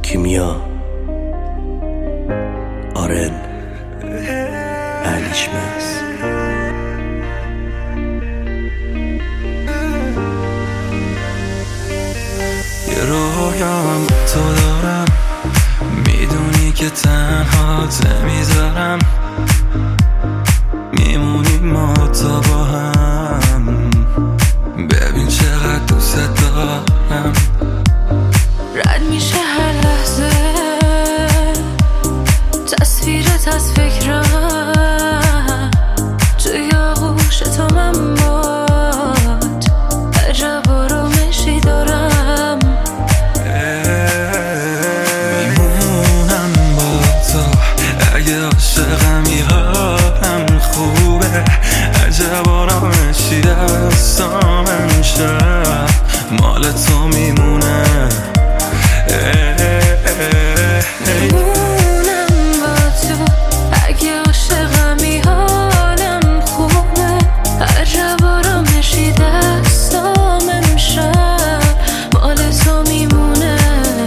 کیمیا آرن علیشمس. یه رویام تو دارم، میدونی که تنها میذارم، میمونیم ما تا با هم، ببین چقدر دوست دارم. رد میشه هر لحظه تصویرت از فکرم، توی آغوش تو من باد عجب آرامشی دارم. میمونم با تو اگه عاشقمی حالم خوبه، عجب آرامشی دستام امشب مال تو میمونه. میمونم با تو اگه عاشقمی حالم خوبه، عجب آرامشی دستام امشب مال تو میمونه.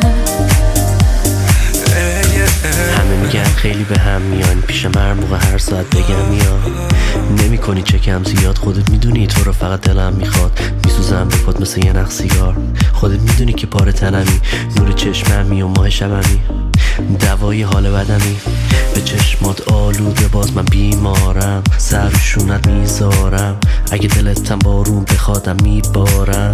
همه میگن خیلی به هم میان، پیش هر موقع هر ساعت بگم یا نمی کنی چکم زیاد. خودت میدونی تو رو فقط دلم میخواد، میسوزم به پات مثل یه نخ سیگار. خودت میدونی که پاره تنمی، نور چشممی و ماه شبمی، دوای حال بدمی. به چشمات آلوده باز من بیمارم، سر شونت میذارم، اگه دلتم بارون بخوادم میبارم.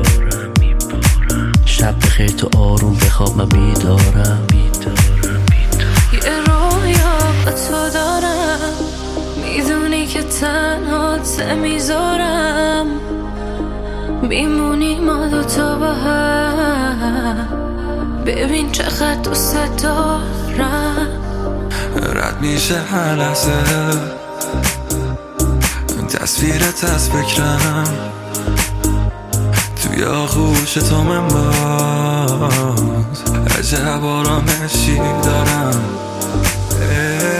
شب بخیر تو آروم بخواب من بیدارم. یه رویا با تو دارم، میدونی که تنها میذارم، میمونی ما دوتا با هم، ببین چقدر دوست دارم. رد میشه هر لحظه تصویرت از فکرم، توی آغوش تو من باز عجب آرامشی دارم.